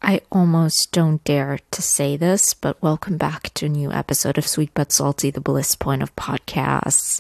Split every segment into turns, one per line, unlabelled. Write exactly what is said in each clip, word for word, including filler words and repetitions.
I almost don't dare to say this, but welcome back to a new episode of Sweet But Salty, the Bliss Point of podcasts.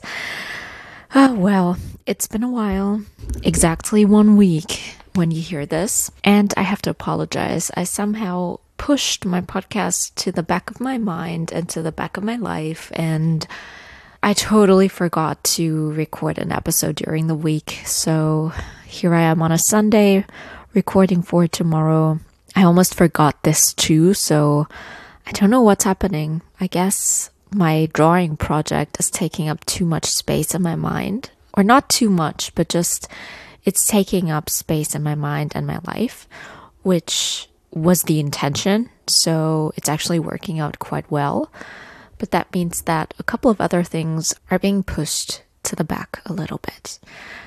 Oh, well, it's been a while, exactly one week when you hear this, and I have to apologize. I somehow pushed my podcast to the back of my mind and to the back of my life, and I totally forgot to record an episode during the week, so here I am on a Sunday, recording for tomorrow. I almost forgot this too, so I don't know what's happening. I guess my drawing project is taking up too much space in my mind. Or not too much, but just it's taking up space in my mind and my life, which was the intention. So it's actually working out quite well. But that means that a couple of other things are being pushed to the back a little bit.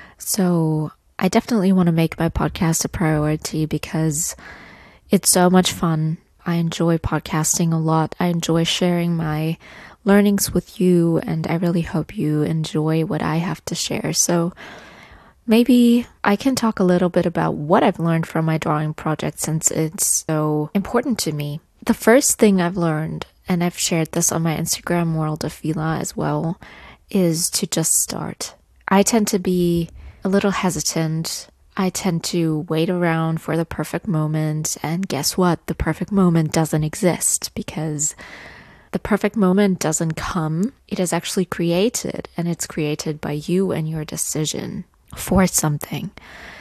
So I definitely want to make my podcast a priority because it's so much fun. I enjoy podcasting a lot. I enjoy sharing my learnings with you, and I really hope you enjoy what I have to share. So maybe I can talk a little bit about what I've learned from my drawing project since it's so important to me. The first thing I've learned, and I've shared this on my Instagram, World of Fila, as well, is to just start. I tend to be a little hesitant. I tend to wait around for the perfect moment, and guess what? The perfect moment doesn't exist because the perfect moment doesn't come. It is actually created, and it's created by you and your decision for something.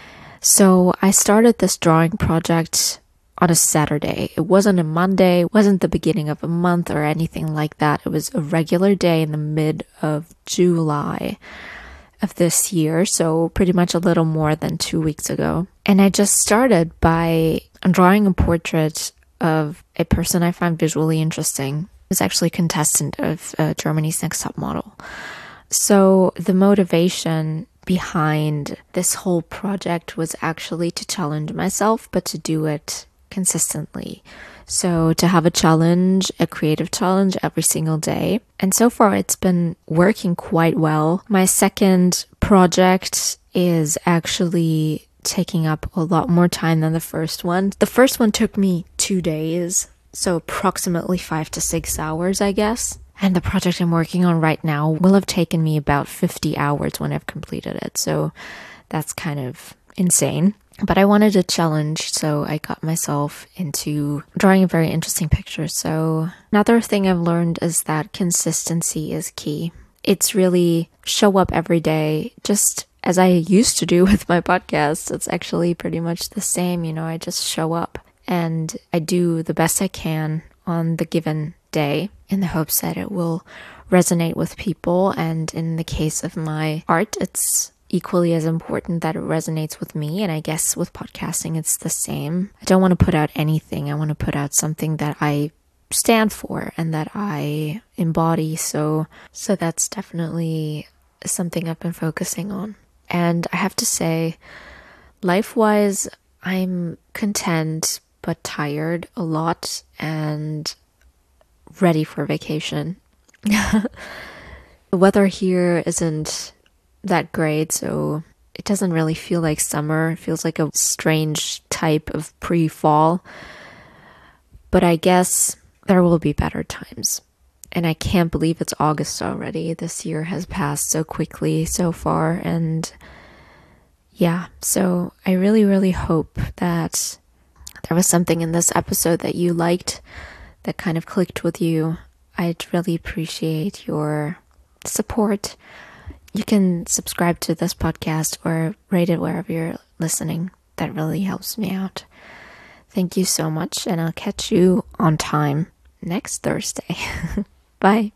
So I started this drawing project on a Saturday. It wasn't a Monday, it wasn't the beginning of a month or anything like that. It was a regular day in the mid of July of this year, so pretty much a little more than two weeks ago. And I just started by drawing a portrait of a person I find visually interesting. It's actually a contestant of uh, Germany's Next Top Model. So the motivation behind this whole project was actually to challenge myself, but to do it consistently. So to have a challenge, a creative challenge every single day. And so far it's been working quite well. My second project is actually taking up a lot more time than the first one. The first one took me two days, so approximately five to six hours, I guess. And the project I'm working on right now will have taken me about fifty hours when I've completed it. So that's kind of insane. But I wanted a challenge, so I got myself into drawing a very interesting picture. So another thing I've learned is that consistency is key. It's really show up every day, just as I used to do with my podcast. It's actually pretty much the same, you know, I just show up and I do the best I can on the given day in the hopes that it will resonate with people. And in the case of my art, it's equally as important that it resonates with me, and I guess with podcasting it's the same. I don't want to put out anything. I want to put out something that I stand for and that I embody. So so that's definitely something I've been focusing on. And I have to say, life-wise, I'm content but tired a lot and ready for vacation. The weather here isn't that great, so it doesn't really feel like summer. It feels like a strange type of pre-fall. But I guess there will be better times. And I can't believe it's August already. This year has passed so quickly so far. And yeah, so I really, really hope that there was something in this episode that you liked, that kind of clicked with you. I'd really appreciate your support. You can subscribe to this podcast or rate it wherever you're listening. That really helps me out. Thank you so much, and I'll catch you on time next Thursday. Bye.